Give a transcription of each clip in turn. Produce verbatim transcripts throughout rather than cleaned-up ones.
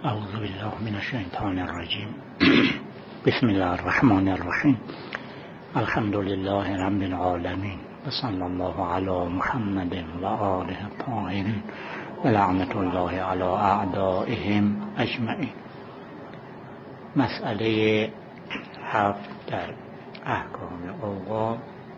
اعوذ بالله من الشیطان الرجیم. بسم الله الرحمن الرحیم. الحمد لله رب العالمین و صلی الله علی محمد و آله الطاهرین و لعنت الله علی اعدائهم اجمعین. مسئله هفت در احکام اوقات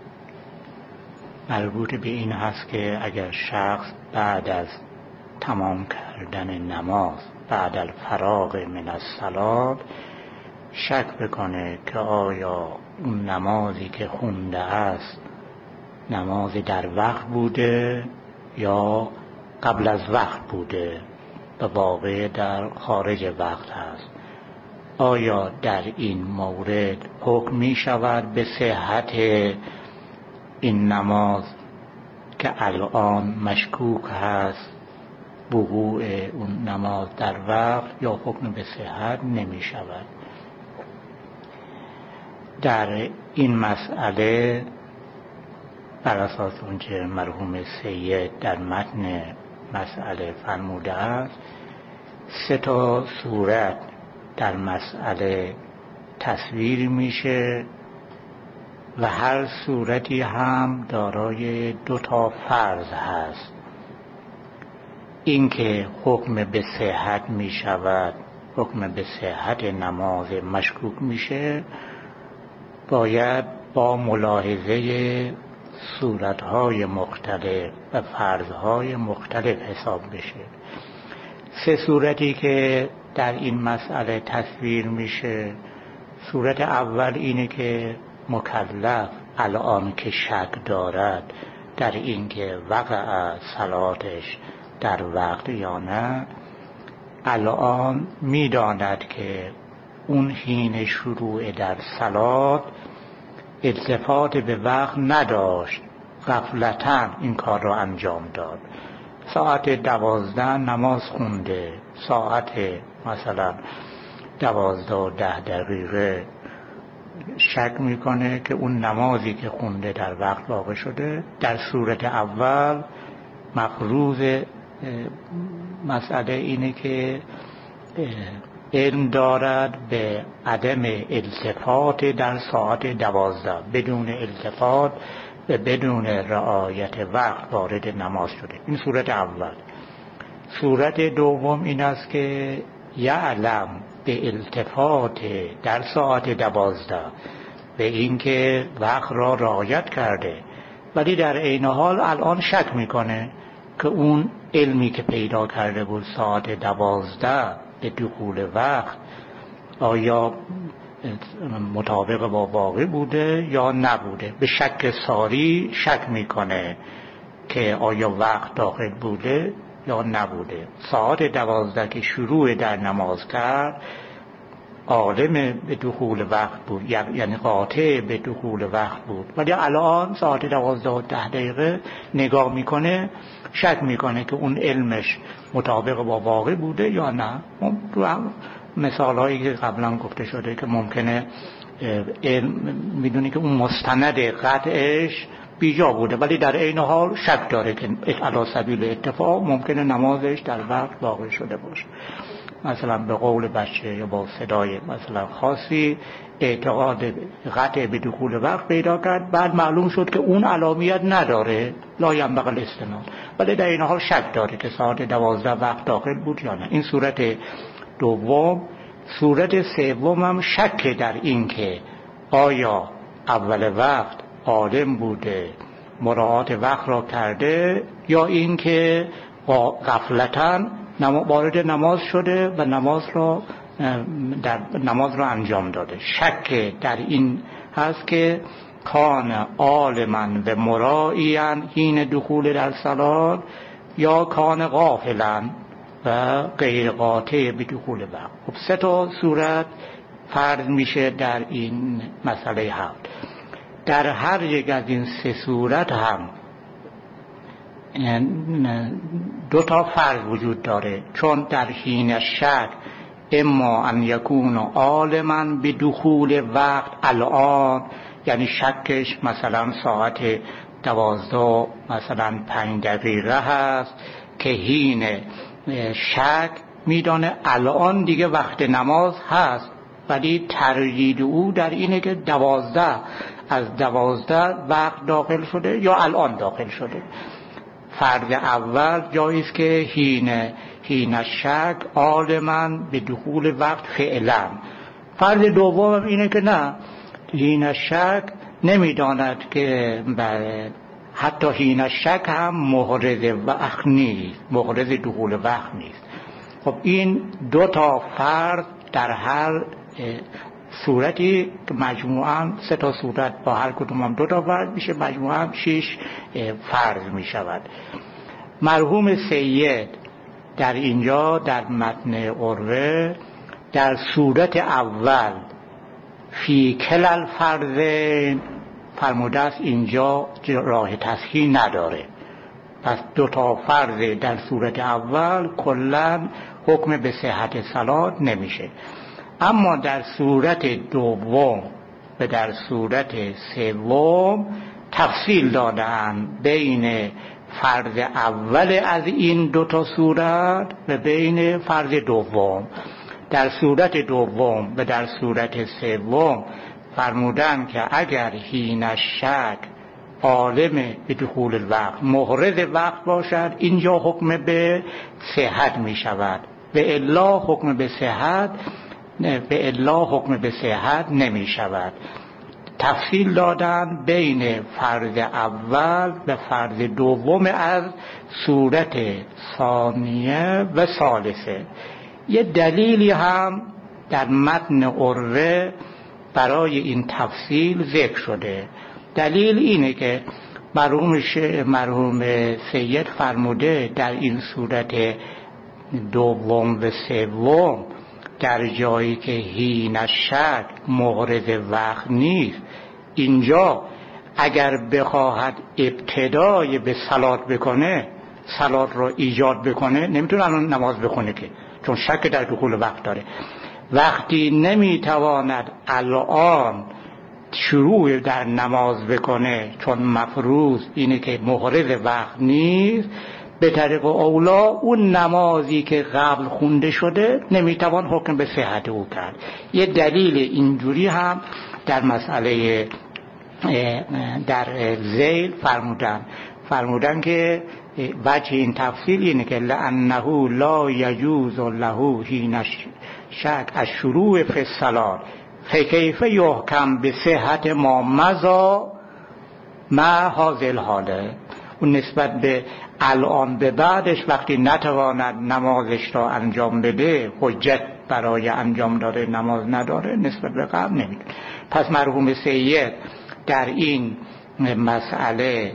مربوط به این هست که اگر شخص بعد از تمام کردن نماز، بعد الفراغ من الصلاة، شک بکنه که آیا اون نمازی که خونده است نماز در وقت بوده یا قبل از وقت بوده و واقع در خارج وقت هست، آیا در این مورد حکم می شود به صحت این نماز که الان مشکوک هست وقوع اون نماز در وقت، یا حکم به صحت نمی شود. در این مسئله بر اساس اونچه مرحوم سید در متن مسئله فرموده است، سه تا صورت در مسئله تصویر میشه و هر صورتی هم دارای دو تا فرض هست. این که حکم به صحت می شود، حکم به صحت نماز مشکوک میشه، باید با ملاحظه صورتهای مختلف و فرضهای مختلف حساب بشه. سه صورتی که در این مسئله تصویر میشه، صورت اول اینه که مکلف الان که شک دارد در این که وقع صلاتش در وقت یا نه، الان میداند که اون حین شروع در صلات التفات به وقت نداشت، غفلتاً این کار را انجام داد. ساعت دوازده نماز خونده، ساعت مثلا دوازده و ده دقیقه شک میکنه که اون نمازی که خونده در وقت واقع شده. در صورت اول مفروض مسئله اینه که علم دارد به عدم التفات در ساعت دوازده، بدون التفات و بدون رعایت وقت وارد نماز شده. این صورت اول. صورت دوم این است که یعلم به التفات در ساعت دوازده به این که وقت را رعایت کرده، ولی در عین حال الان شک میکنه که اون علمی که پیدا کرده بود ساعت دوازده به دخول وقت آیا مطابق با واقع بوده یا نبوده. به شک ساری شک میکنه که آیا وقت داخل بوده یا نبوده. ساعت دوازده که شروع در نماز کرد عالم به دخول وقت بود، یعنی قاطع به دخول وقت بود، ولی الان ساعت دوازده و ده دقیقه نگاه میکنه، شک میکنه که اون علمش مطابق با واقع بوده یا نه. مثال هایی که قبلا گفته شده که ممکنه علم میدونی که اون مستند قطعش بیجا بوده، ولی در عین حال شک داره که علی سبیل اتفاق ممکنه نمازش در وقت واقع شده باشه. مثلا به قول بچه یا با صدای مثلا خاصی اعتقاد قطع به دخول وقت پیدا کرد، بعد معلوم شد که اون علامت نداره، لا ینبغی الاستناد، ولی در این حال شک داره که ساعت دوازده وقت داخل بود یا نه. این صورت دوم. صورت سوم هم شک در این که آیا اول وقت عالم بوده، مراعات وقت را کرده، یا این که غفلتاً وارد نماز شده و نماز را در نماز را انجام داده. شک در این هست که کان عالما و مراعیا حین دخول در صلات یا کان غافلا و غیر قاطع به دخول وقت. خب سه تا صورت فرض میشه در این مسئله هفت. در هر یک از این سه صورت هم دو تا فرض وجود داره، چون در حین شک اما ان یکون عالما به دخول وقت الان، یعنی شکش مثلا ساعت دوازده مثلا پنج دقیقه هست که حین شک میدانه الان دیگه وقت نماز هست، ولی تردید او در اینه که دوازده از دوازده وقت داخل شده یا الان داخل شده. فرض اول جاییست که حین حین شک عالماً به دخول وقت فعلا. فرض دوم اینه که نه، حین شک نمیداند که بله حتی حین شک هم محرز وقت نیست، محرز دخول وقت نیست. خب این دو تا فرض در هر صورتی مجموعاً سه تا صورت با هر کدوم هم دو تا فرض میشه، مجموعاً شش فرض میشود. مرحوم سید در اینجا در متن عروه در صورت اول فی کلل فرض فرموده است اینجا راه تصحیح نداره، پس دو تا فرض در صورت اول کلاً حکم به صحت صلات نمیشه. اما در صورت دوم و در صورت سوم تفصیل دادن بین فرض اول از این دو تا صورت و بین فرض دوم. در صورت دوم و در صورت سوم فرمودن که اگر حین شک عالم به دخول الوقت محرز وقت باشد اینجا حکم به صحت می شود، و الا حکم به صحت به الا حکم به صحت نمی شود. تفصیل دادن بین فرض اول و فرض دوم از صورت ثانیه و ثالثه. یه دلیلی هم در متن عروه برای این تفصیل ذکر شده. دلیل اینه که مرحوم مرحوم سید فرموده در این صورت دوم و سوم در جایی که حین شک محرز وقت نیست، اینجا اگر بخواهد ابتدای به صلات بکنه، صلات را ایجاد بکنه، نمیتونه الان نماز بخونه که، چون شک در دخول وقت داره. وقتی نمیتواند الان شروع در نماز بکنه چون مفروض اینه که محرز وقت نیست، به طریق اولا اون نمازی که قبل خونده شده نمیتوان حکم به صحت او کرد. یه دلیل اینجوری هم در مسئله در ذیل فرمودن فرمودن که وجه این تفصیل اینه که لأنه لا یجوز له حین شک از شروع فی الصلاة فکیف یحکم به صحت ما مضی مع هذا الحاله. اون نسبت به الان به بعدش وقتی نتواند نمازش را انجام بده، حجت برای انجام داده نماز نداره، نسبت به قبل نمیدونه. پس مرحوم سید در این مسئله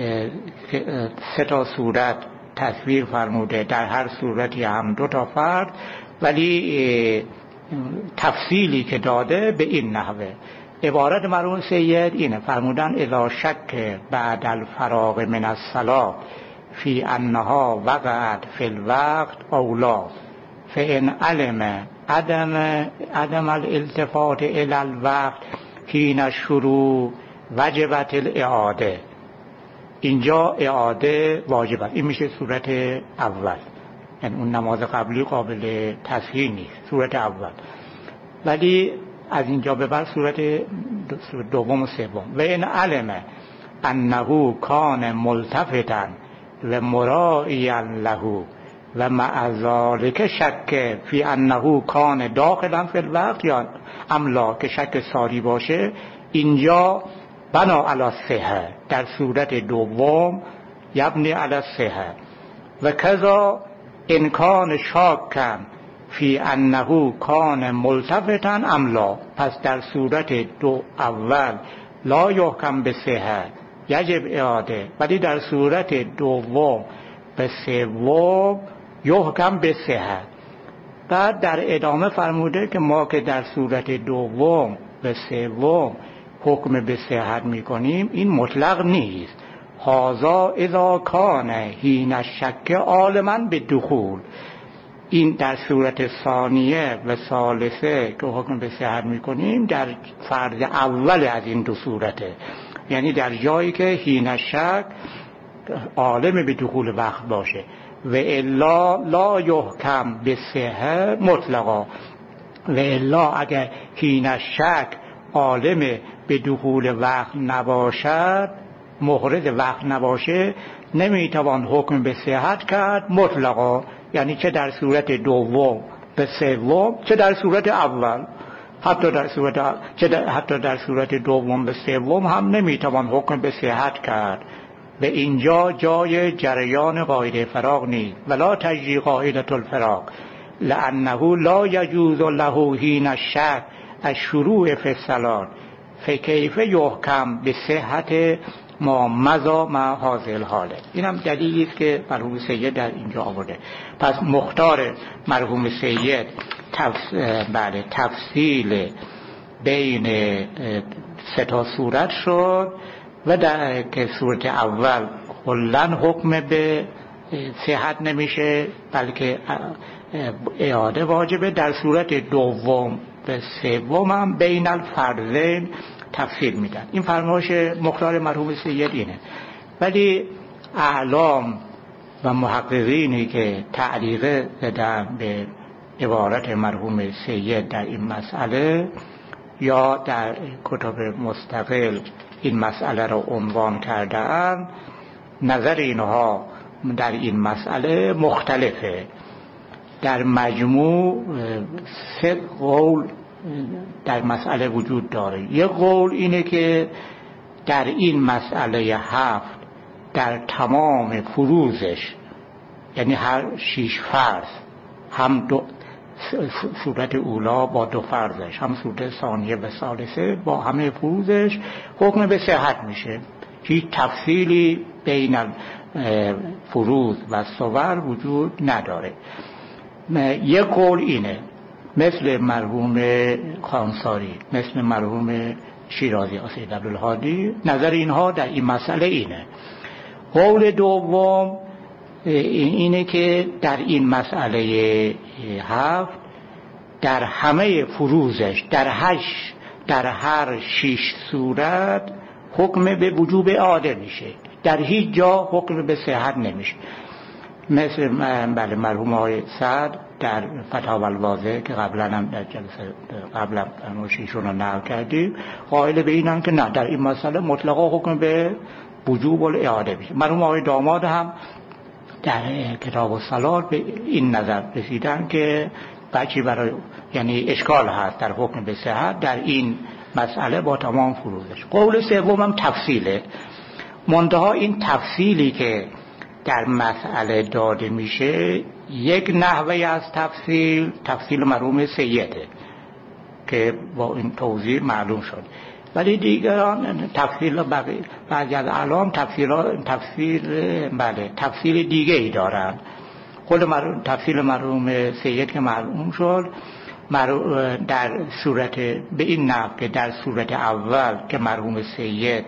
سه تا صورت تصویر فرموده، در هر صورتی هم دو تا فرد، ولی تفصیلی که داده به این نحوه. عبارت مرحوم سید اینه، فرمودن اذا شک بعد الفراغ من الصلاة فی انها وقعت فی الوقت اولا فان علم عدم عدم الالتفات الى الوقت حین الشروع وجبت الاعاده. اینجا اعاده واجب است. این میشه صورت اول، یعنی اون نماز قبلی قابل تصحیح نیست، صورت اول. ولی از اینجا به بعد صورت دوم و سوم. و این علم انه کان ملتفتا و مراعیا له و مع ذلک شک فی انه کان داخلا فی الوقت یا املا، که شک ساری باشه، اینجا بنا علی الصحه، در صورت دوم یبنی علی الصحه. و کذا ان کان شاکا فی انه کان ملتفتا املا، پس در صورت دو اول لا یحکم به صحه یجب اعاده، ولی در صورت دوم به سوم یحکم به صحه. بعد در ادامه فرموده که ما که در صورت دوم به سوم حکم به صحت میکنیم این مطلق نیست. هذا اذا کان حین الشک عالما به دخول، این در صورت ثانیه و ثالثه که حکم به صحت میکنیم در فرض اول از این دو صورته، یعنی در جایی که حین شک عالم به دخول وقت باشه. و الا لا یحکم به صحه مطلقا، و الا اگر حین شک عالم به دخول وقت نباشد، مورد وقت نباشه، نمیتوان حکم به صحت کرد مطلقا، یعنی چه در صورت دوم به سوم چه در صورت اول، حتی در صورت چه در حتی در صورت دوم به سوم هم نمیتوان حکم به صحت کرد. به اینجا جای جریان قاعده فراغ نیست. ولا تجری قاعده الفراغ لانه لا یجوز له حین الشک الشروع فی الصلاة فکیف یحکم به صحت ما مضی مع هذا الحاله. اینم دلیلی است که مرحوم سید در اینجا آورده. پس مختار مرحوم سید تفس... بله تفصیل بین سه تا صورت شد و در که صورت اول کلاً حکم به صحت نمیشه بلکه اعاده واجبه، در صورت دوم به سوم هم بین الفرضین تفصیل میدن. این فرمایش مختار مرحوم سید اینه. ولی اعلام و محققینی که تعلیق دادن به عبارت مرحوم سید در این مسئله یا در کتاب مستقل این مسئله را عنوان کردن، نظر اینها در این مسئله مختلفه. در مجموع سه قول در مسئله وجود داره. یک قول اینه که در این مسئله هفت در تمام فروزش، یعنی هر شیش فرض، هم دو صورت اولا با دو فرضش، هم صورت ثانیه و ثالثه با همه فروزش حکم به صحت میشه. هیچ تفصیلی بین فروز و صور وجود نداره. یک قول اینه، مثل مرحوم خانساری، مثل مرحوم شیرازی سید عبدالهادی، نظر اینها در این مسئله اینه. قول دوم اینه که در این مسئله هفت در همه فروزش، در هشت در هر شش صورت حکم به وجوب اعاده میشه، در هیچ جا حکم به صحت نمیشه. مثل بله مرحوم آقای سعد در فتاوی الواضح که قبلا هم در جلسه قبلا فرمایششون رو نقل کردیم، قائل به اینن که نه، در این مسئله مطلقا حکم به وجوب الاعاده میشه. مرحوم آقای داماد هم در کتاب الصلاة به این نظر رسیدن که بچی برای یعنی اشکال هست در حکم به صحت در این مسئله با تمام فروزش. قول سوم هم تفصیله، منتها این تفصیلی که در مسئله داده میشه یک نحوه از تفصیل تفصیل مرحوم سیده که با این توضیح معلوم شد، ولی دیگران تفصیل بعضی از اعلام تفصیل تفصیل بله تفصیل دیگه ای دارن. خود مرحوم تفصیل مرحوم سید که معلوم شد در صورت به این نحو که در صورت اول که مرحوم سید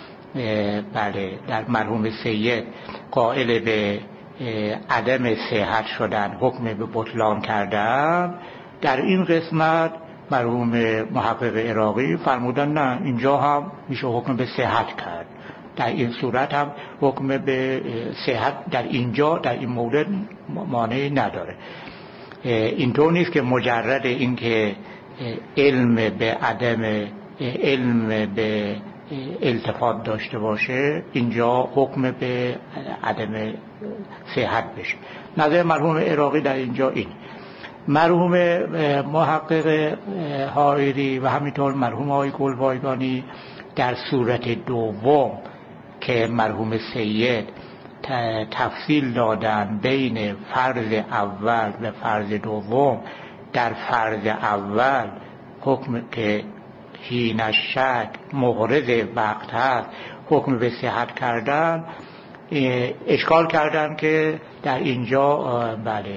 بله در مرحوم سید قائل به عدم صحت شدن، حکم به بطلان کردن، در این قسمت مرحوم محقق عراقی فرمودن نه، اینجا هم میشه حکم به صحت کرد، در این صورت هم حکم به صحت در اینجا در این مورد مانعی نداره. اینطور نیست که مجرد این که علم به عدم علم به التفات داشته باشه اینجا حکم به عدم صحت بشه. نظر مرحوم عراقی در اینجا این. مرحوم محقق حائری و همینطور مرحوم آقای گلبایگانی در صورت دوم که مرحوم سید تفصیل دادن بین فرض اول و فرض دوم، در فرض اول حکم که حین شک مورد وقت هست حکم به صحت کردن، اشکال کردن که در اینجا بله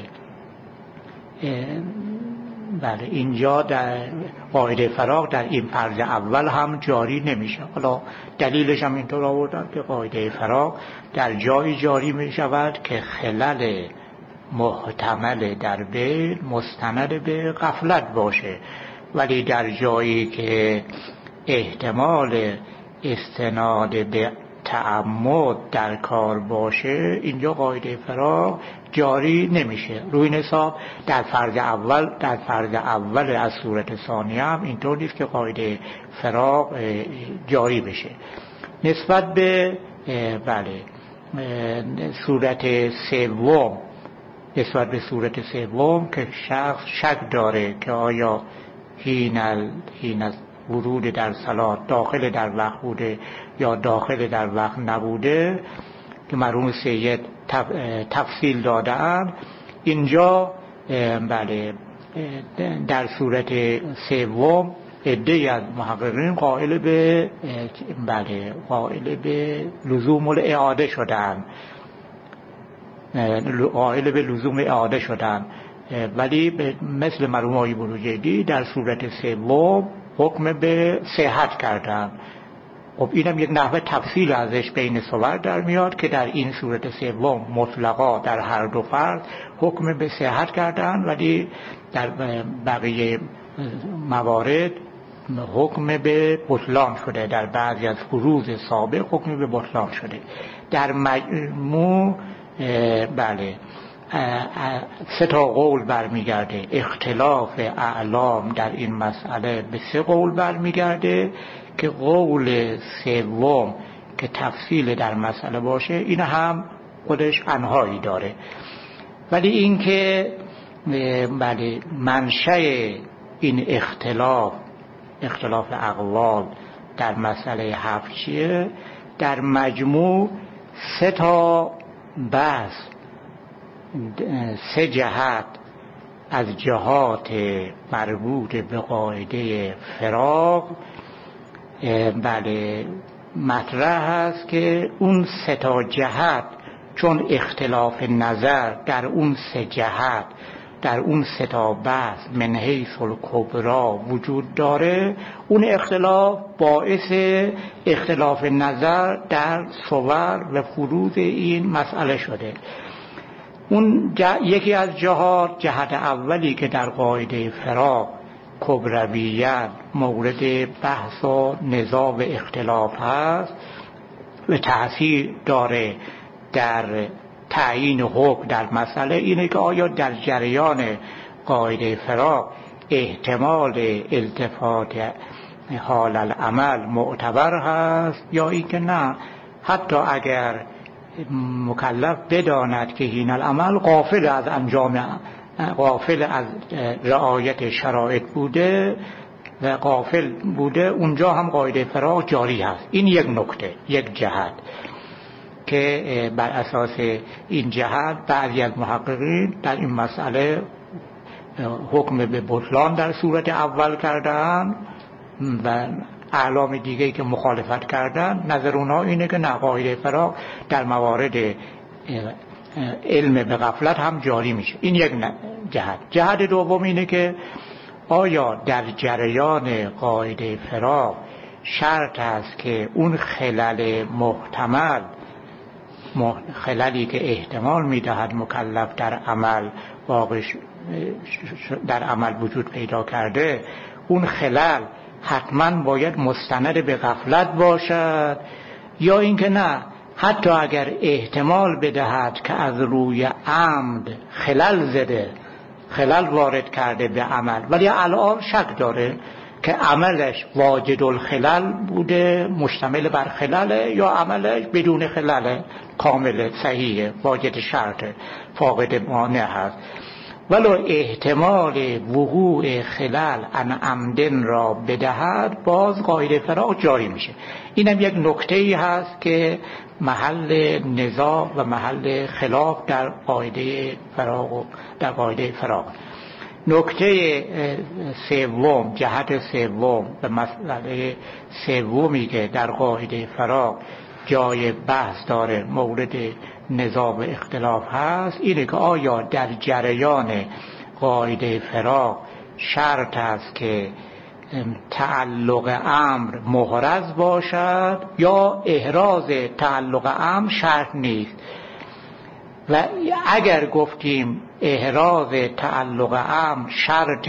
بله اینجا در قاعده فراغ در این فرض اول هم جاری نمیشه. حالا دلیلش هم اینطور آوردن که قاعده فراغ در جایی جاری می شود که خلل محتمل در بین مستند به غفلت باشه، ولی در جایی که احتمال استناد به تعمد در کار باشه اینجا قاعده فراغ جاری نمیشه. روی این حساب در فرض اول در فرض اول از صورت ثانیه هم اینطور نیست که قاعده فراغ جاری بشه. نسبت به بله صورت سوم نسبت به صورت سوم که شخص شک داره که آیا حین حین ورود در صلات داخل در وقت بوده یا داخل در وقت نبوده که مرحوم سید تفصیل دادن، اینجا بله در صورت سوم عده‌ای از محققین قائل به بله قائل به لزوم الاعاده شدن قائل به لزوم اعاده شدن ولی مثل مرحوم آقای بروجردی در صورت سوم حکم به صحت کردن. خب اینم یک نحوه تفصیل ازش بین صور در میاد که در این صورت سوم مطلقا در هر دو فرد حکم به صحت کردن ولی در بقیه موارد حکم به بطلان شده، در بعضی از فروض سابق حکم به بطلان شده. در مجموع بله سه تا قول برمیگرده. اختلاف اعلام در این مسئله به سه قول برمیگرده که قول سوم که تفصیل در مسئله باشه این هم خودش انهایی داره، ولی این که بله منشأ این اختلاف اختلاف اقوال در مسئله هفت چیه، در مجموع سه تا بحث سه جهت از جهات مربوط به قاعده فراغ بله مطرح هست که اون سه تا جهت چون اختلاف نظر در اون سه جهت در اون سه تا بحث من حیث الکبری وجود داره، اون اختلاف باعث اختلاف نظر در صور و فروض این مسئله شده. اون یکی از جهات جهت اولی که در قاعده فراغ کبرویت مورد بحث و نزاع و اختلاف هست و تأثیر داره در تعیین حکم در مسئله، اینه که آیا در جریان قاعده فراغ احتمال التفات حال العمل معتبر هست یا اینکه نه، حتی اگر مکلف بداند که حین العمل غافل از انجام غافل از رعایت شرایط بوده و غافل بوده، اونجا هم قاعده فراغ جاری هست. این یک نکته، یک جهت که بر اساس این جهت بعضی از محققین در این مسئله حکم به بطلان در صورت اول کردن و اعلام دیگه‌ای که مخالفت کردن نظر اونها اینه که نه، قاعده فراغ در موارد علم به غفلت هم جاری میشه. این یک جهت. جهت دوم اینه که آیا در جریان قاعده فراغ شرط است که اون خلل محتمل خللی که احتمال میدهد مکلف در عمل واقع در عمل وجود پیدا کرده، اون خلل حتما باید مستند به غفلت باشد یا اینکه نه، حتی اگر احتمال بدهد که از روی عمد خلل زده خلل وارد کرده به عمل ولی الان شک داره که عملش واجد الخلل بوده مشتمل بر خلل یا عملش بدون خلل کامل صحیح واجد شرط فاقد مانع هست، ولو احتمال وقوع خلل عن عمدن را بدهد باز قاعده فراغ جاری میشه. اینم یک نکته‌ای هست که محل نزاع و محل خلاف در قاعده فراغ در قاعده فراغ. نکته سوم، جهت سوم و مسئله سومی که در قاعده فراغ جای بحث داره مورد نزاع و اختلاف هست اینه که آیا در جریان قاعده فراغ شرط است که تعلق امر محرز باشد یا احراز تعلق امر شرط نیست. و اگر گفتیم احراز تعلق امر شرط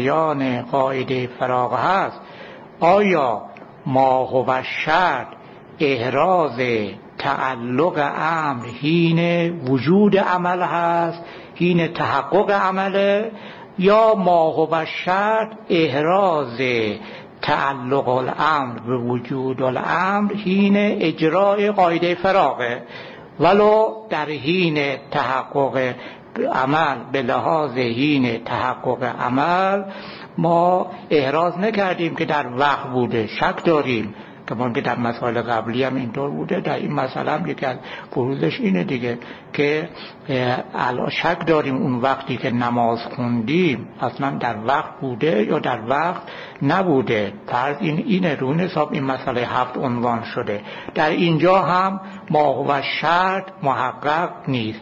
جریان قاعده فراغ هست، آیا ما هو شرط احراز تعلق امر حین وجود عمل هست، حین تحقق عمله، یا ما هو شرط احراز تعلق الامر به وجود الامر حین اجرای قاعده فراغه، ولو در حین تحقق عمل به لحاظ حین تحقق عمل ما احراز نکردیم که در وقت بوده، شک داریم که ممکن در مسائل قبلی هم اینطور بوده. در این مسئله هم یکی از بروزش اینه دیگه که الان شک داریم اون وقتی که نماز خوندیم اصلا در وقت بوده یا در وقت نبوده. فرض این اینه، رو حساب این مسئله هفت عنوان شده. در اینجا هم ما هو شرط محقق نیست.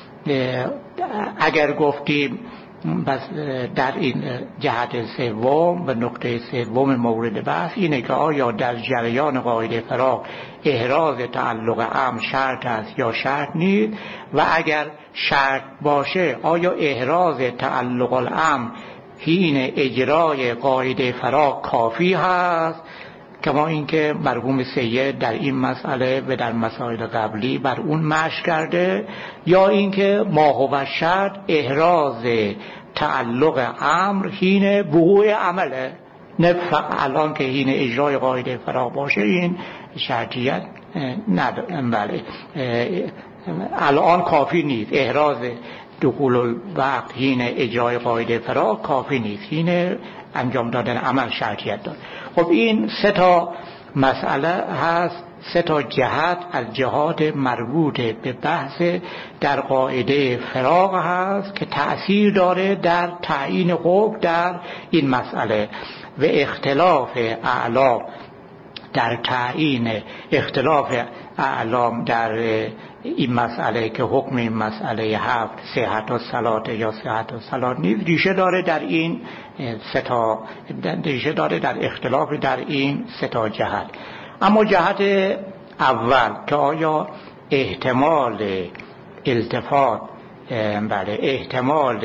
اگر گفتیم بس در این جهت سوم و نقطه سوم مورد بحث اینه که آیا در جریان قاعده فراغ احراز تعلق امر شرط است یا شرط نیست، و اگر شرط باشه آیا احراز تعلق الامر حین اجرای قاعده فراغ کافی هست، کما اینکه مرحوم سید در این مسئله و در مسائل قبلی بر اون مشی کرده، یا اینکه ما هو شرط احراز تعلق امر حین وقوع عمله، نه الان که حین اجرای قاعده فراغ باشه این شرطیت نداره. بله الان کافی نیست، احراز دخول الوقت حین اجرای قاعده فراغ کافی نیست، حین انجام دادن عمل شرطیت داره. خب این سه تا مسئله هست، سه تا جهت از جهات مربوط به بحث در قاعده فراغ هست که تأثیر داره در تعیین حکم در این مسئله، و اختلاف اعلام در تعیین اختلاف اعلام در این مسئله که حکم این مسئله هفت صحت الصلات یا صحت الصلات نیست ریشه داره در این سه تا، ریشه داره در اختلاف در این سه تا جهت. اما جهت اول که آیا احتمال التفات بله احتمال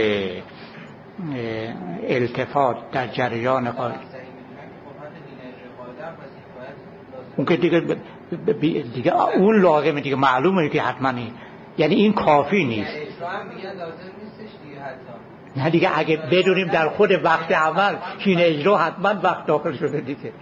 التفات در جریان قاعده اون که دیگه دیگه اون لازمه دیگه، معلومه که حتما این، یعنی این کافی نیست. نه دیگه اگه بدونیم در خود وقت عمل حین اجرا حتما وقت داخل شده دیگه. نه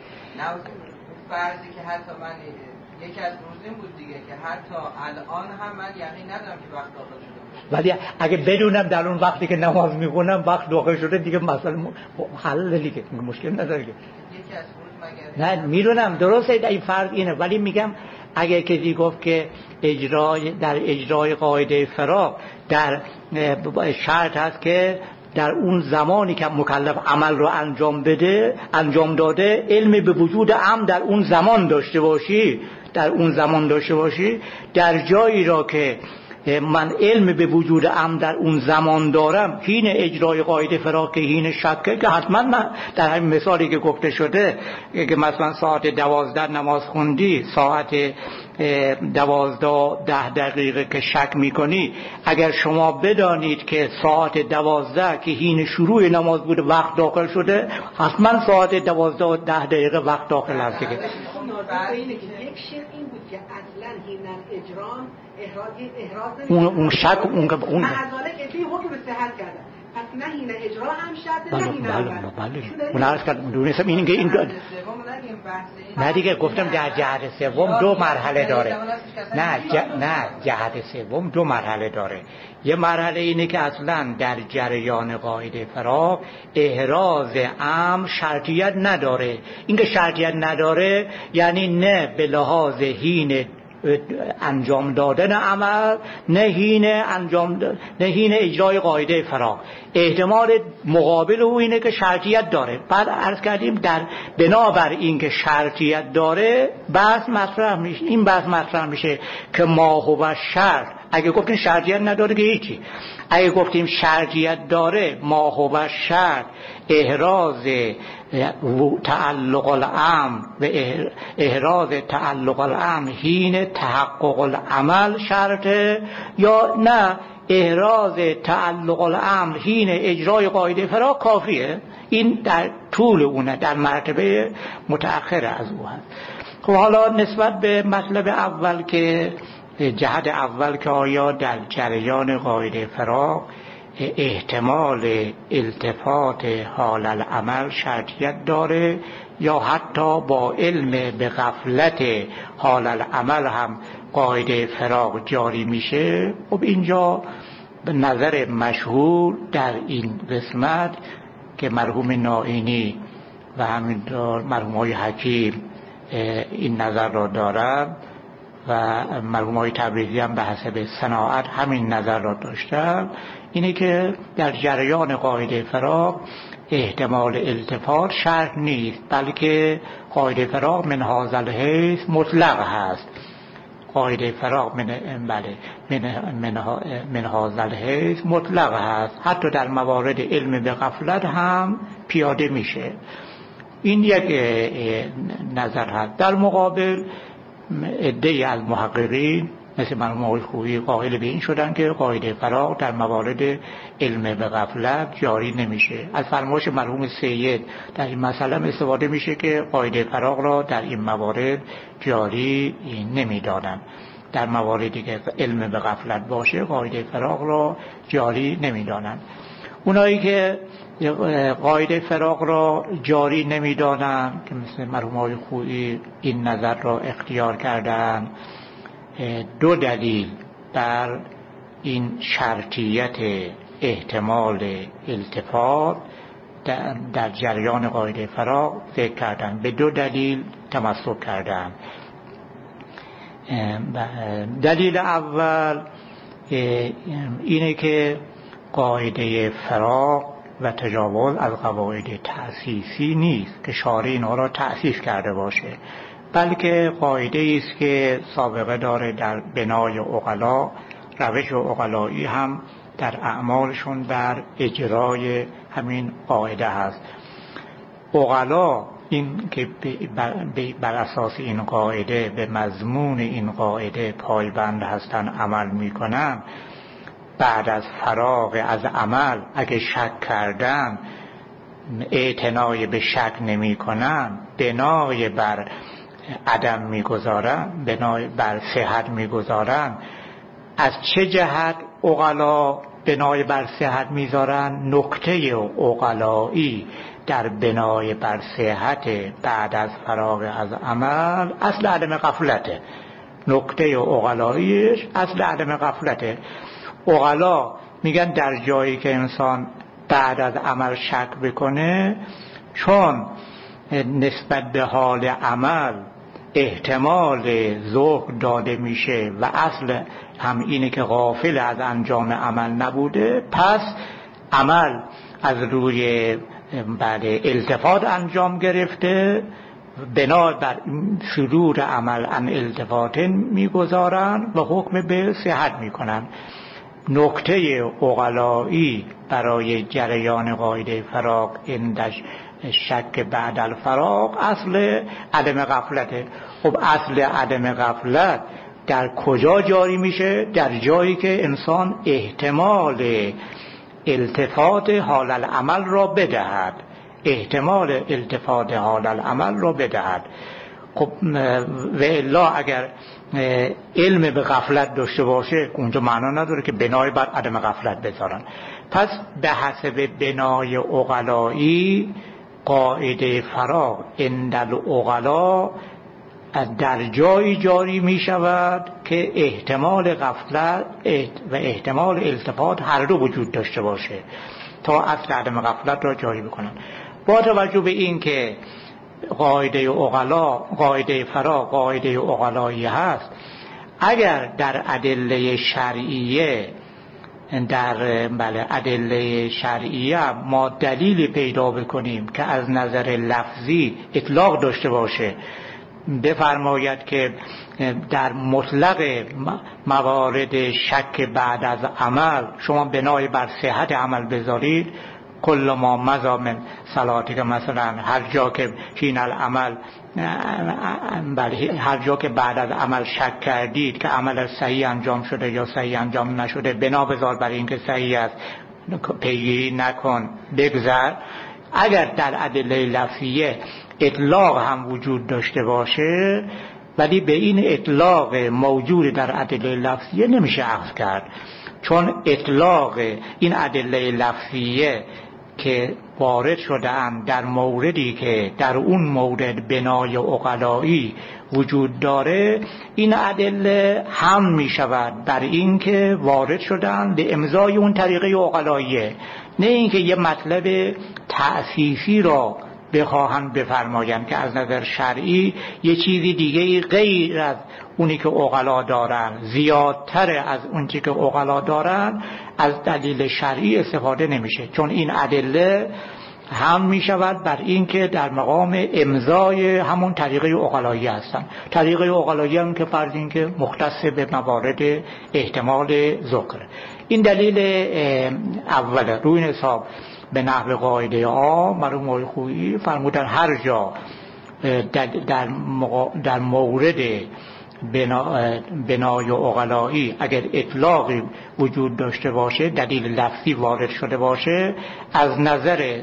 فرضی که حتی من یکی از روزین بود دیگه که حتی الان هم من یقین ندارم که وقت داخل شده، ولی اگه بدونم در اون وقتی که نماز میخونم وقت داخل شده دیگه مسئله حل دیگه، مشکل نداره. یکی از نه میدونم درسته این فرض اینه، ولی میگم اگر کسی گفت که اجرای در اجرای قاعده فراغ در شرط هست که در اون زمانی که مکلف عمل رو انجام بده انجام داده علم به وجود امر در اون زمان داشته باشی در اون زمان داشته باشی در جایی را که من علم به وجود امر در اون زمان دارم حین اجرای قاعده فراغ که حین شکه، که حتما من در همین مثالی که گفته شده که مثلا ساعت دوازده نماز خوندی، ساعت دوازده ده دقیقه که شک میکنی، اگر شما بدانید که ساعت دوازده که حین شروع نماز بود وقت داخل شده، حتما ساعت دوازده ده دقیقه وقت داخل هست دیگه. یک شرط این بود که اصلا حین اجرام احراز اون اون شک اون که اون معذالک افی حکم به صحت کردن، پس نه حین اجرا هم شرط نه حین عمل. بله اون عرض کردم دونستم این که این نه دیگه گفتم در جهت سوم دو مرحله داره. نه ج... نه جهت سوم دو مرحله داره. یه مرحله اینه که اصلا در جریان قاعده فراغ احراز امر شرطیت نداره. اینکه شرطیت نداره یعنی نه به لحاظ حین انجام دادن عمل نه حین انجام د... نه حین اجرای قاعده فراغ. احتمال مقابل او اینه که شرطیت داره. بعد عرض کردیم در بنابر این که شرطیت داره بحث مطرح میشه، این بحث مطرح میشه که ما هو شرط. اگه گفتیم شرطیت نداره که هیچی، اگه گفتیم شرطیت داره ما هو شرط احراز تعلق الامر و احراز تعلق الامر حین تحقق العمل شرطه، یا نه احراز تعلق الامر حین اجرای قاعده فراغ کافیه. این در طول اونه، در مرتبه متأخر از او هست. خب حالا نسبت به مطلب اول که جهت اول که آیا در جریان قاعده فراغ احتمال التفات حال العمل شرطیت داره یا حتی با علم به غفلت حال العمل هم قاعده فراغ جاری میشه. خب اینجا به نظر مشهور در این قسمت که مرحوم نائینی و همینطور مرحوم های حکیم این نظر را دارند و مرحوم های تبریزی هم به حسب صناعت همین نظر را داشتند، اینه که در جریان قاعده فراغ احتمال التفات شرط نیست، بلکه قاعده فراغ من هذا الحیث مطلق هست. قاعده فراغ من بله من من هذا الحیث مطلق هست، حتی در موارد علم به غفلت هم پیاده میشه. این یک نظر هست. در مقابل عده‌ای از محققین مثل مرحوم آقای خویی قائل به این شدن که قاعده فراغ در موارد علم به غفلت جاری نمیشه. از فرمایش مرحوم سید در این مسئله استفاده میشه که قاعده فراغ را در این موارد جاری نمیدانن. در مواردی که علم به غفلت باشه قاعده فراغ را جاری نمیدانن. اونایی که قاعده فراغ را جاری نمیدانن که مثل مرحوم آقای خویی این نظر را اختیار کردن، دو دلیل در این شرطیت احتمال التفات در جریان قاعده فراغ ذکر کردن. به دو دلیل تمسک کردن. دلیل اول اینه که قاعده فراغ و تجاوز از قواعد تأسیسی نیست که شارع اینها را تأسیس کرده باشه، بلکه قاعده است که سابقه داره در بنای عقلا. روش عقلایی هم در اعمالشون بر اجرای همین قاعده هست. عقلا این که بر اساس این قاعده به مضمون این قاعده پایبند هستن عمل میکنن، بعد از فراغ از عمل اگه شک کردن اعتنای به شک نمی کنن، بنای بر عدم میگذارن، بنای بر صحت میگذارن. از چه جهت عقلا بنای بر صحت میذارن؟ نکته عقلایی در بنای بر صحت بعد از فراغ از عمل اصل عدم غفلته. نکته عقلاییش اصل عدم غفلته. عقلا میگن در جایی که انسان بعد از عمل شک بکنه، چون نسبت به حال عمل احتمال ذوق داده میشه و اصل هم اینه که غافل از انجام عمل نبوده، پس عمل از روی بعد التفات انجام گرفته، بنا بر صدور عمل ان التفات میگذارن و حکم به صحت میکنن. نکته عقلایی برای جریان قاعده فراغ اندش شک بعد الفراغ اصل عدم غفلته. خب اصل عدم غفلت در کجا جاری میشه؟ در جایی که انسان احتمال التفات حال العمل را بدهد، احتمال التفات حال العمل را بدهد. خب و الا اگر علم به غفلت داشته باشه اونجا معنا نداره که بنای بر عدم غفلت بذارن. پس به حسب بنای عقلایی قاعده فراغ اندل عقلا در جایی جاری می شود که احتمال غفلت و احتمال التفات هر دو وجود داشته باشه تا اصل عدم غفلت را جاری بکنن. با توجه به این که قاعده عقلا قاعده فراغ قاعده عقلایی هست، اگر در ادله شرعیه در بله ادله شرعیه ما دلیلی پیدا بکنیم که از نظر لفظی اطلاق داشته باشه، بفرماید که در مطلق موارد شک بعد از عمل شما بنای بر صحت عمل بذارید، کل ما مضا من صلاتی که مثلا هر جا که حین العمل بله هر جا که بعد از عمل شک کردید که عمل صحیح انجام شده یا صحیح انجام نشده، بنا بذار برای اینکه صحیح است، پیگیری نکن، بگذر. اگر در ادله لفظیه اطلاق هم وجود داشته باشه، ولی به این اطلاق موجود در ادله لفظیه نمیشه اخذ کرد، چون اطلاق این ادله لفظیه که وارد شده‌اند در موردی که در اون مورد بنای عقلایی وجود داره، این ادله هم می شود بر این که وارد شدن به امضای اون طریقه عقلاییه، نه اینکه یه مطلب تأسیسی را بخواهند بفرمایند که از نظر شرعی یه چیزی دیگه غیر از اونی که عقلا دارن، زیادتر از اون چیزی که عقلا دارن، از دلیل شرعی استفاده نمیشه، چون این ادله هم می شود بر این که در مقام امضای همون طریقه عقلایی هستن. طریقه عقلایی هم که فرض این که مختص به موارد احتمال ذکر. این دلیل اول. روی این حساب به نحو قاعده عام مرحوم آقای خویی فرمودن هر جا در در مورد بنای عقلایی اگر اطلاقی وجود داشته باشه، دلیل لفظی وارد شده باشه، از نظر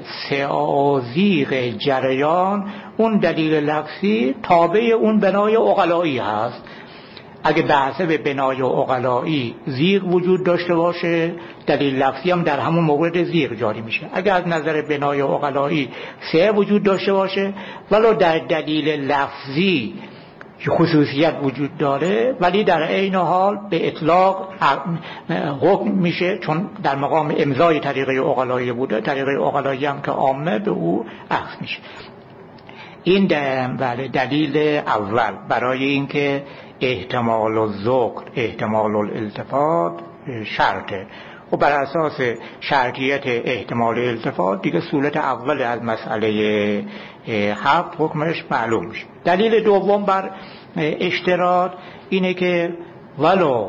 سعازیق جریان اون دلیل لفظی تابع اون بنای عقلایی هست. اگه بحثه به بنای عقلایی زیغ وجود داشته باشه، دلیل لفظی هم در همون مورد زیغ جاری میشه. اگه از نظر بنای عقلایی سه وجود داشته باشه، ولو در دلیل لفظی خصوصیت وجود داره، ولی در عین حال به اطلاق حکم میشه، چون در مقام امضای طریقه عقلایی بوده، طریقه عقلایی هم که عامه به او اخذ میشه. این دلیل اول برای اینکه احتمال الذکر احتمال الالتفات شرطه، و بر اساس شرطیت احتمال الالتفات دیگه صورت اول از مسئله هفت حکمش معلوم میشه. دلیل دوم بر اشتراط اینه که ولو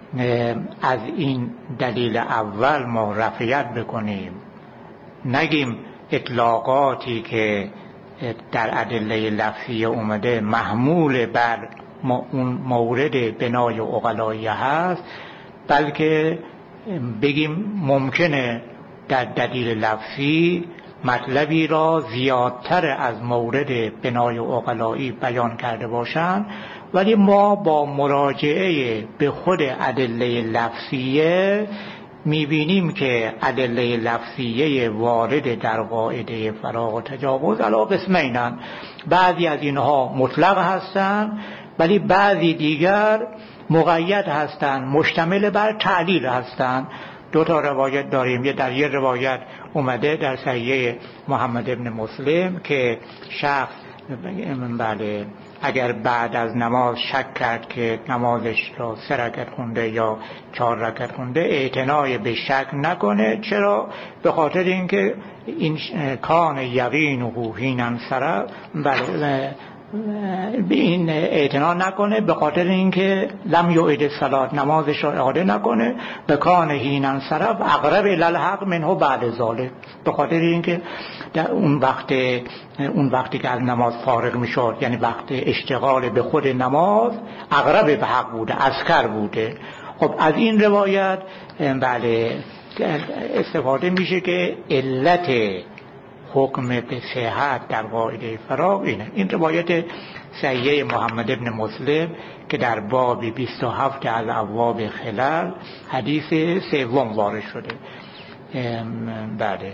از این دلیل اول ما رفعیت بکنیم، نگیم اطلاقاتی که در ادله لفظی اومده محمول بر اون مورد بنای عقلایی هست، بلکه بگیم ممکنه در دلیل لفظی مطلبی را زیادتر از مورد بنای عقلایی بیان کرده باشند، ولی ما با مراجعه به خود ادله لفظیه میبینیم که ادله لفظیه وارد در قاعده فراغ و تجاوز علی قسمینن. بعضی از اینها مطلق هستند، ولی بعضی دیگر مقید هستند، مشتمل بر تعلیل هستند. دو تا روایت داریم. یه در یه روایت اومده در صحیح محمد ابن مسلم که شخص بله اگر بعد از نماز شک کرد که نمازش را سه رکعت خونده یا چهار رکعت خونده، اعتنای به شک نکنه. چرا؟ به خاطر اینکه این کان یقینه حین انصرف، بله به این اعتنا نکنه، به خاطر اینکه لم یعید الصلاة، نمازش را اعاده نکنه، به کان حین انصرف اقرب الی الحق منه بعد ذلک، به خاطر اینکه در اون وقت اون وقتی که از نماز فارغ میشد، یعنی وقت اشتغال به خود نماز، اقرب به حق بوده، اذکر بوده. خب از این روایت بله استفاده میشه که علت حکم به صحت در قاعده فراغ اینه. این روایت صحیح محمد ابن مسلم که در باب بیست و هفت از ابواب خلل حدیث سوم وارد شده. بله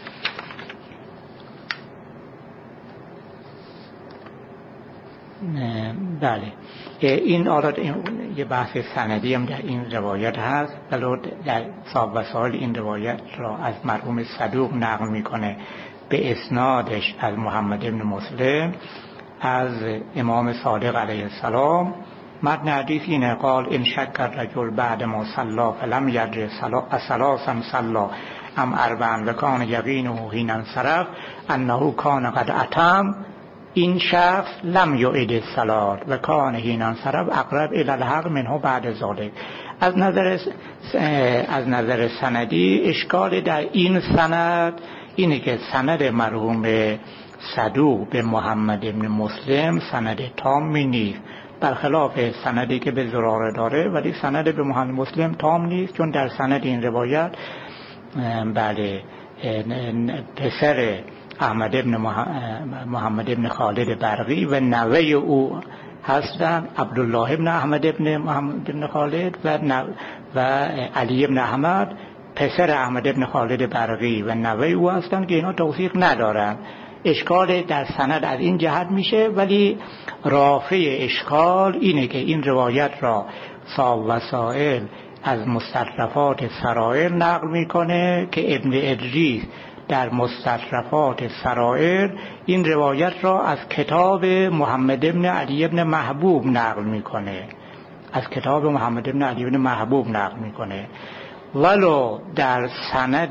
بله این آراد این یه بحث سندی هم در این روایت هست، ولی در صاحب وسائل این روایت را از مرحوم صدوق نقل میکنه به اسنادش از محمد ابن مسلم از امام صادق علیه السلام. متن حدیث اینه: قال ان شک الرجل بعد ما صلى فلم يدر ثلاثا صلى ام اربعا وكان يقينه حين انصرف انه كان قد اتم، این شخص لم یعید الصلاة و کان حین انصرف اقرب الی الحق منه بعد ذلک. از نظر از نظر سندی اشکال در این سند اینه که سند مرحوم صدوق به محمد ابن مسلم سند تامی نیست، برخلاف سندی که به زراره داره، ولی سند به محمد مسلم تام نیست، چون در سند این روایت بله پسر احمد ابن محمد ابن خالد برقی و نوه او هستند عبدالله ابن احمد ابن محمد ابن خالد و, و علی ابن احمد پسر احمد ابن خالد برقی و نوه او هستند که اینا توثیق ندارند. اشکال در سند از این جهت میشه، ولی رافع اشکال اینه که این روایت را صاحب وسائل از مستطرفات سرائر نقل میکنه که ابن ادریس در مستطرفات سرائر این روایت را از کتاب محمد ابن علی ابن محبوب نقل میکنه، از کتاب محمد ابن علی ابن محبوب نقل میکنه. ولو در سند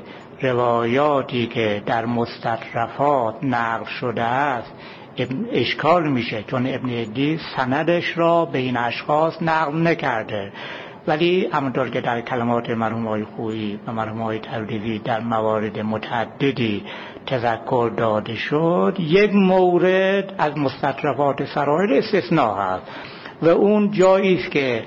روایاتی که در مستطرفات نقل شده است اشکال میشه، چون ابن ادریس سندش را به این اشخاص نقل نکرده، ولی همونطور که در کلمات مرحوم آقای خویی و مرحوم آقای تبریزی در موارد متعددی تذکر داده شد، یک مورد از مستطرفات سرائر استثناء هست و اون جایی است که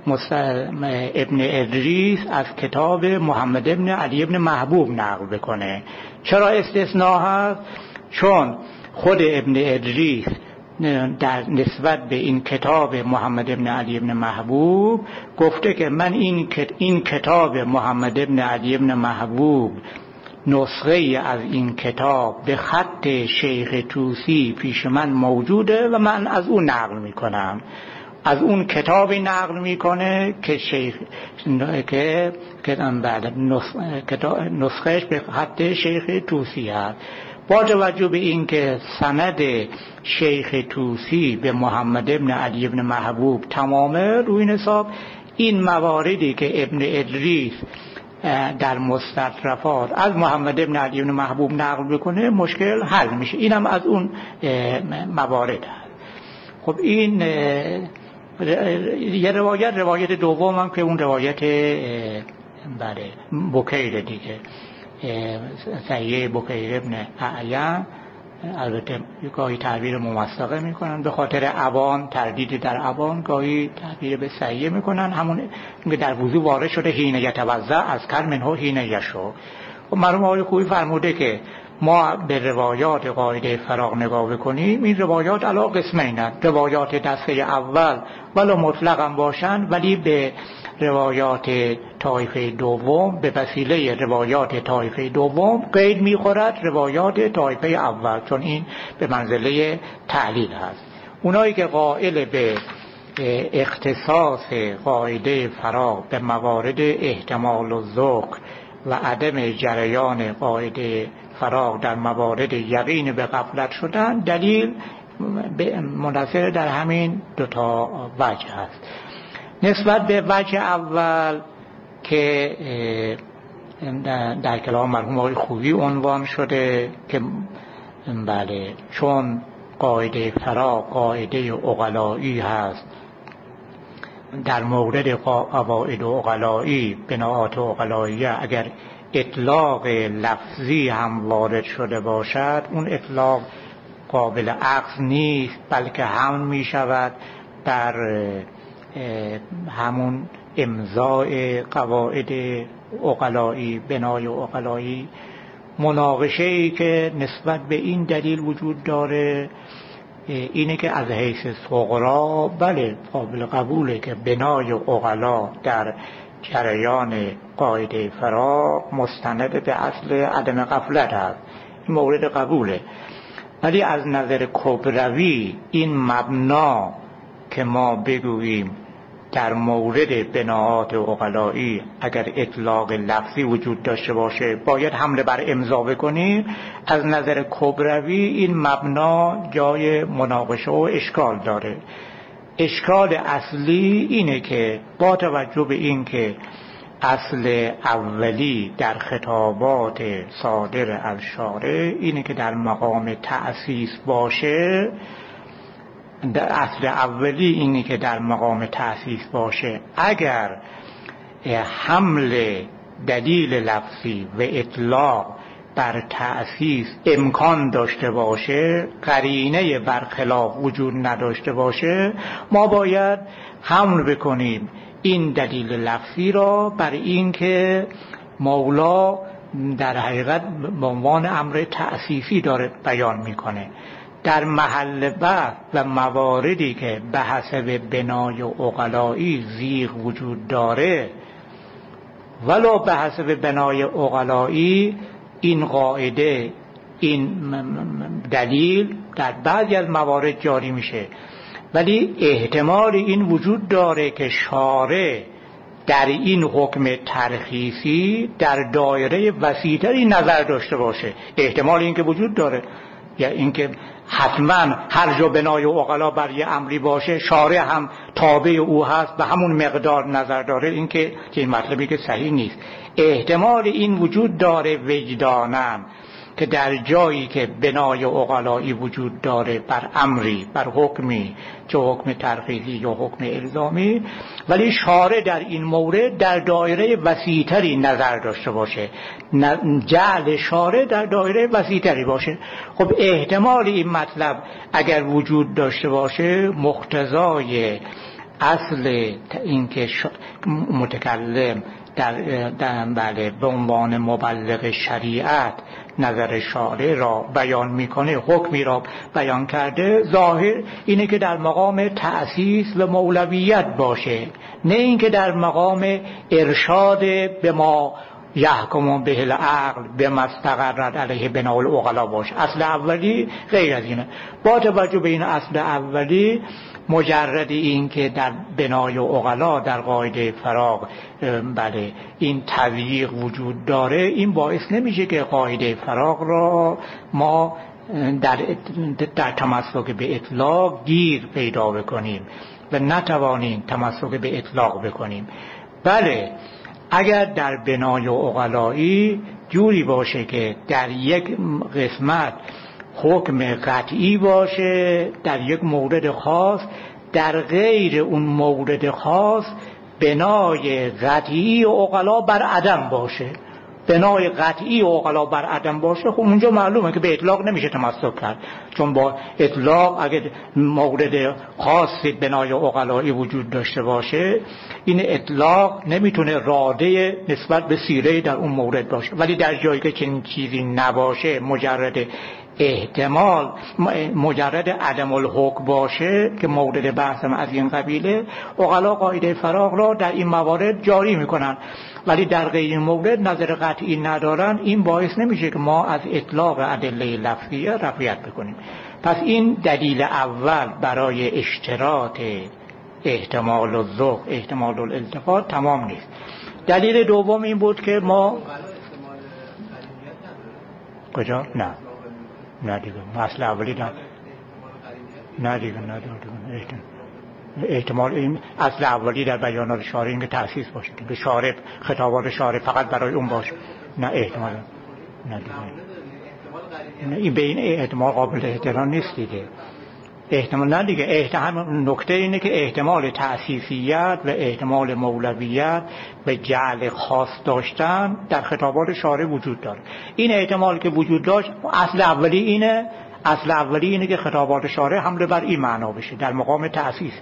ابن ادریس از کتاب محمد ابن علی ابن محبوب نقل بکنه. چرا استثناء هست؟ چون خود ابن ادریس در نسبت به این کتاب محمد ابن علی ابن محبوب گفته که من این این کتاب محمد ابن علی ابن محبوب نسخه از این کتاب به خط شیخ طوسی پیش من موجوده و من از اون نقل میکنم. از اون کتابی نقل میکنه که شیخ که که بعد نسخهش به خط شیخ طوسی هست. با توجه به این که سند شیخ طوسی به محمد ابن علی ابن محبوب تمامه، روی حساب این مواردی که ابن ادریس در مستطرفات از محمد ابن علی ابن محبوب نقل بکنه مشکل حل میشه. اینم از اون موارد هست. خب این یه روایت روایت دوم هم که اون روایت بله بکیر دیگه، سیه بکیر ابن اعین، البته گاهی تعبیر ممسقه میکنن به خاطر عوان، تردید در عوان، گاهی تعبیر به سیه میکنن، همون که در وضو وارد شده حین یتوضا از کر منه حین یشو. و مرحوم آقای خویی فرموده که ما به روایات قاعده فراغ نگاه بکنیم، این روایات علا قسمینند، روایات دسته اول ولو مطلق هم باشند ولی به روایات طایفه دوم به وسیله روایات طایفه دوم قید میخورد روایات طایفه اول، چون این به منزله تعلیل هست. اونایی که قائل به اختصاص قاعده فراغ به موارد احتمال و ذوق و عدم جریان قاعده فراغ در موارد یقین به غفلت شدن، دلیل منحصر در همین دوتا وجه هست. نسبت به وجه اول که در کلام مرحوم آقای خویی عنوان شده که بله چون قاعده فراغ قاعده عقلایی هست، در مورد قواعد عقلایی بناءات عقلاییه اگر اطلاق لفظی هم وارد شده باشد، اون اطلاق قابل عقل نیست، بلکه هم می شود بر همون امضای قواعد عقلایی، بنای عقلایی. مناقشه ای که نسبت به این دلیل وجود داره اینه که از حیث صغرا بله قابل قبوله که بنای عقلا در جریان قاعده فراغ مستند به اصل عدم غفلت هست، این مورد قبوله. ولی از نظر کبروی این مبنا که ما بگوییم در مورد بناءات عقلایی اگر اطلاق لفظی وجود داشته باشه باید حمله بر امضا بکنیم، از نظر کبروی این مبنا جای مناقشه و اشکال داره. اشکال اصلی اینه که با توجه به این که اصل اولی در خطابات صادر از شارع اینه که در مقام تأسیس باشه، در اصل اولی اینه که در مقام تأسیس باشه، اگر حمل دلیل لفظی و اطلاق بر تأسیس امکان داشته باشه، قرینه برخلاف وجود نداشته باشه، ما باید حمل بکنیم این دلیل لفظی را بر این که مولا در حقیقت به عنوان امر تأسیسی داره بیان میکنه. در محل بحث و مواردی که به حسب بنای عقلایی زیغ وجود داره، ولو به حسب بنای عقلایی این قاعده، این دلیل در بعضی از موارد جاری میشه، ولی احتمال این وجود داره که شارع در این حکم ترخیصی در دایره وسیع‌تری نظر داشته باشه. احتمال این که وجود داره، یا اینکه حتما هر جا بنای عقلا بر یه امری باشه شارع هم تابع او هست به همون مقدار نظر داره، این که این مطلبی که صحیح نیست. احتمال این وجود داره وجدانم که در جایی که بنای عقلایی وجود داره بر امری، بر حکمی، چه حکم ترخیصی یا حکم الزامی، ولی شارع در این مورد در دایره وسیع‌تری نظر داشته باشه، جعل شارع در دایره وسیع‌تری باشه. خب احتمال این مطلب اگر وجود داشته باشه مقتضای اصل اینکه متکلم در, در بله به عنوان مبلغ شریعت نظر شارع را بیان میکنه، حکمی را بیان کرده، ظاهر اینه که در مقام تأسیس و مولویت باشه، نه اینکه در مقام ارشاد به ما یحکم به العقل به مستقرت علیه بناء العقلا باشه. اصل اولی غیر از اینه. با توجه به این اصل اولی، مجرد این که در بنای عقلا در قاعده فراغ بله این تضییق وجود داره، این باعث نمیشه که قاعده فراغ را ما در در تمسک به اطلاق گیر پیدا بکنیم و نتوانیم تمسک به اطلاق بکنیم. بله اگر در بنای عقلایی جوری باشه که در یک قسمت حکم قطعی باشه در یک مورد خاص، در غیر اون مورد خاص بنای قطعی عقلا بر عدم باشه، بنای قطعی عقلا بر عدم باشه، خب اونجا معلومه که به اطلاق نمیشه تمسک کرد، چون با اطلاق اگر مورد خاصی بنای عقلایی وجود داشته باشه، این اطلاق نمیتونه راده نسبت به سیره در اون مورد باشه. ولی در جایی که چنین چیزی نباشه، مجرد احتمال، مجرد عدم الحکم باشه که مورد بحثم از این قبیله، عقلا قاعده فراغ را در این موارد جاری میکنن، ولی در غیر این مورد نظر قطعی ندارن. این باعث نمیشه که ما از اطلاق ادله لفظیه رفعیت بکنیم. پس این دلیل اول برای اشتراط احتمال الذوق، احتمال الالتفات تمام نیست. دلیل دوم این بود که ما کجا؟ نه نه دیگه اصل اولی نه نه دیگه نه دیگه احتمال این اصل اولی در بیانات شارع این که تأسیس باشه که شارع خطابات شارع فقط برای اون باشه. نه احتمال نه دیگه نه، این به این احتمال قابل احترام نیست دیگه. احتمال نه دیگه، احتمال نکته اینه که احتمال تأسیسیت و احتمال مولویت به جعل خاص داشتن در خطابات شارع وجود داره. این احتمال که وجود داشت، اصل اولی اینه اصل اولی اینه که خطابات شارع حمله بر این معنا بشه در مقام تأسیسه.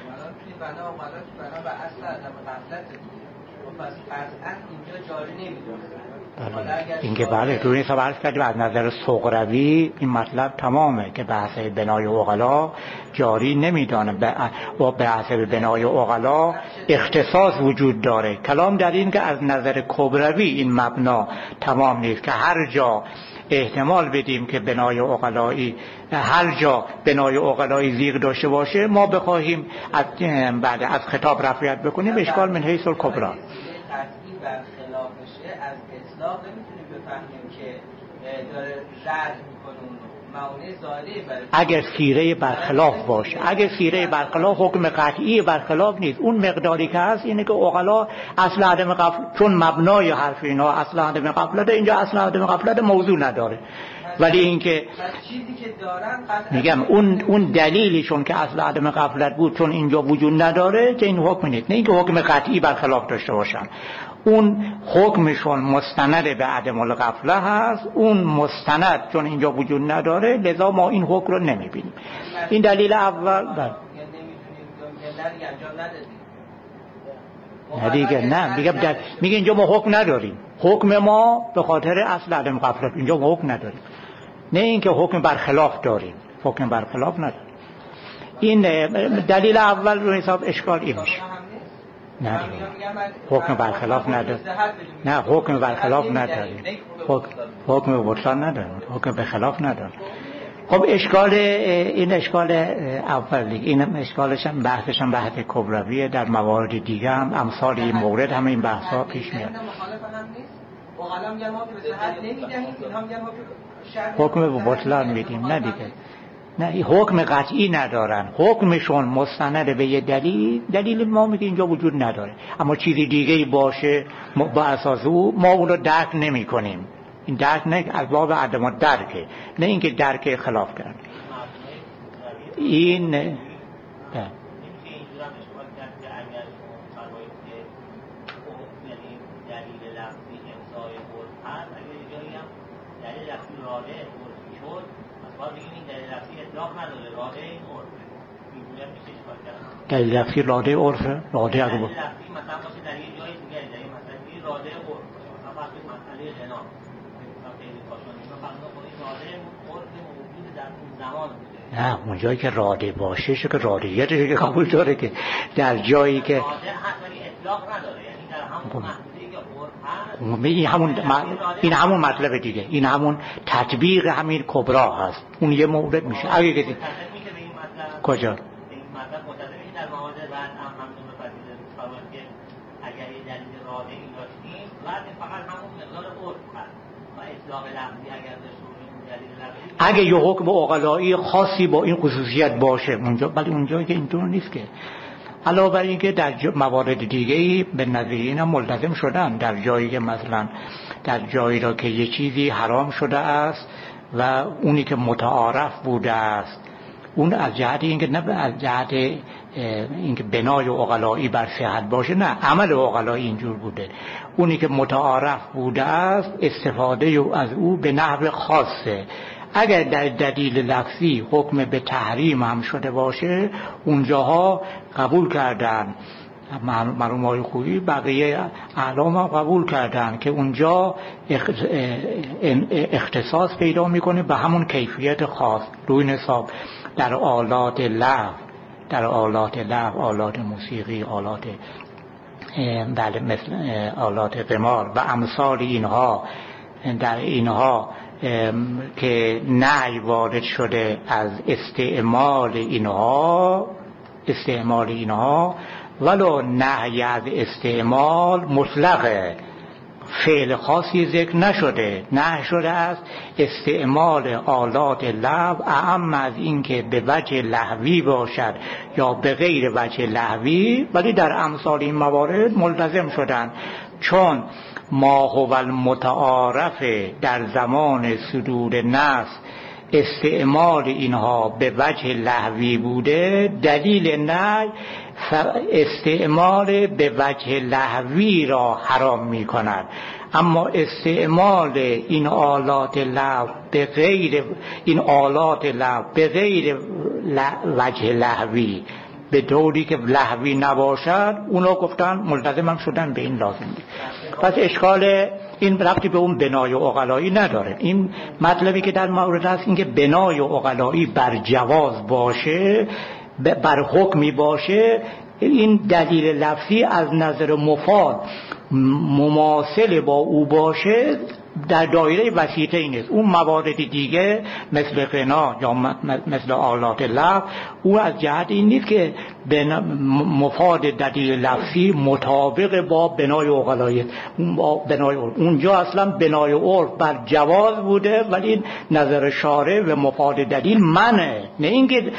این که بله روی این سوال کردیم از نظر سغروی این مطلب تمامه که بحث بنای عقلا جاری نمیدانه و بحث بنای عقلا اختصاص وجود داره. کلام در این که از نظر کبروی این مبنا تمام نیست، که هر جا احتمال بدیم که بنای عقلایی هر جا بنای عقلایی زیغ داشته باشه ما بخواهیم از بعد از خطاب رفعیت بکنیم، اشکال من حیث الکبرا. از اطلاق نمیتونیم بفهمیم که داره رد میکنه اونو معونه ظاهری برای اگر سیره برخلاف باشه. اگر سیره برخلاف حکم قطعی برخلاف نیست، اون مقداری که هست اینه که عقلا اصل عدم غفلت، چون مبنای حرف اینا اصل عدم غفلت، اینجا اصل عدم غفلت موضوع نداره. ولی اینکه چیزی که دارن میگم اون اون دلیلشون که اصل عدم غفلت بود چون اینجا وجود نداره که این حکم نیست، نه اینکه حکم قطعی برخلاف داشته باشن. اون حکمشون مستند به عدم الغفله هست، اون مستند چون اینجا وجود نداره لذا ما این حکم رو نمیبینیم. این دلیل اول. بله نه دیگه نه میگم در... میگه اینجا ما حکم نداریم، حکم ما به خاطر اصل عدم غفلت، اینجا ما حکم نداریم، نه اینکه حکم برخلاف داریم، حکم برخلاف نداریم. این دلیل اول رو حساب اشکال این میشه. نه حکم برخلاف نداریم، نه حکم برخلاف نداریم، حکم به بطلان نداریم، حکم به خلاف نداریم. خب اشکال این اشکال اولی، این اشکالش هم بحثش هم بحث کبرویه. در موارد دیگه هم امثال این مورد همه این بحثا پیش میاد. حکم به بطلان میدیم، نه دیگه نه حکم قطعی ندارن، حکمشون مستند به یه دلیل، دلیل ما میگه اینجا وجود نداره، اما چیزی دیگه باشه با اساس او ما اون رو درک نمی کنیم. این درک نه از باب عدم درکه، نه اینکه درک خلاف کرد. این نه دلیل لفظی راده عرفه، راده اگه بود مثلا باشه در یه جایی دیگه، در یه مثلا این راده عرف، مثلا فرض کنید مسئله غنا، مثلا خیلی کاشان اینا فرض کنید راده عرف موجود در اون زمان بوده. نه اون جایی که راده باشه شو که رادیتش که قبول داره، که در جایی که راده هست ولی اطلاق نداره، یعنی در همون محدودی که عرف هست، این همون این همون مطلب دیگه، این همون تطبیق همین کبرا هست. اون یه مورد میشه اگه کسی کجا در موارد بعد هم همون بپذیره فرض که اگر یه دلیل راده این داشتیم بعد فقط همون مقدار عرف هست و اطلاق لفظی اگر داشته باشیم دلیل لفظی اگه یه حکم عقلایی خاصی با این خصوصیت باشه اونجا، ولی اونجا که اینطور نیست که. علاوه بر اینکه در موارد دیگه‌ای به نظیر اینا ملتزم شدن، در جایی که مثلا در جایی را که یه چیزی حرام شده است و اونی که متعارف بوده است، اون از جهت اینکه نه از جهت اینکه بنای عقلایی بر صحت باشه، نه عمل عقلایی اینجور بوده، اونی که متعارف بوده است استفاده از او به نحو خاصه. اگر در دلیل لفظی حکم به تحریم هم شده باشه اونجاها قبول کردن، مرحوم آقای خویی بقیه اعلام هم قبول کردن که اونجا اختصاص پیدا میکنه به همون کیفیت خاص. روی نصاب در آلات لهو، در آلات لهو، آلات موسیقی، آلات بله مثل آلات قمار و امثال اینها، در اینها که نهی وارد شده از استعمال اینها، استعمال اینها ولو نهی از استعمال مطلقه، فعل خاصی ذکر نشده، نه شده است استعمال آلات لهو اعم از این که به وجه لهوی باشد یا به غیر وجه لهوی، ولی در امثال این موارد ملتزم شدن. چون ما هو المتعارف در زمان صدور نص استعمال اینها به وجه لهوی بوده، دلیل نه استعمال به وجه لهوی را حرام می کند. اما استعمال این آلات لهو به غیر این آلات لهو به غیر وجه لهوی به طوری که لهوی نباشد، اونا گفتن ملتزم هم شدن به این لازم. پس اشکال این ربطی به اون بنای عقلایی نداره. این مطلبی که در مورد هست این که بنای عقلایی بر جواز باشه، بر حکمی باشه، این دلیل لفظی از نظر مفاد مماثل با او باشه در دایره وسیعه این است. اون موارد دیگه مثل غنا یا مثل آلات لهو، او از جهت این نیست که مفاد دلیل لفظی مطابق با بنای عقلایی. اون با بنای عرف، اونجا اصلا بنای عرف بر جواز بوده، ولی نظر شارع و مفاد دلیل منه، نه اینکه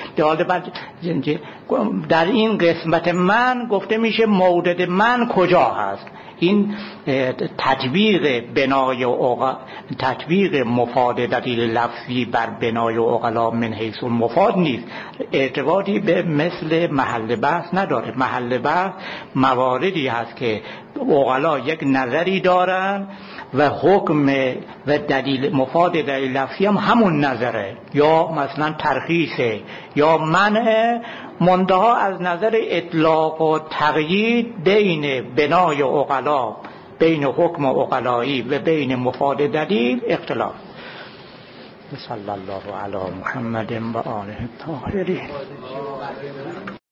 در این قسمت من گفته میشه مورد من کجا هست. این تطبیق بنای عقل، تطبیق مفاد دلیل لفظی بر بنای عقلا من حیث المفاد نیست، ارتباطی به مثل محل بحث نداره. محل بحث مواردی هست که عقلا یک نظری دارن و حکم و دلیل مفاد دلیل لفظی هم همون نظره، یا مثلا ترخیصه یا منع، منتها از نظر اطلاق و تقیید بین بنای عقلا، بین حکم عقلایی و بین مفاد دلیل اختلاف. صلی الله علی محمد و آله الطاهرین.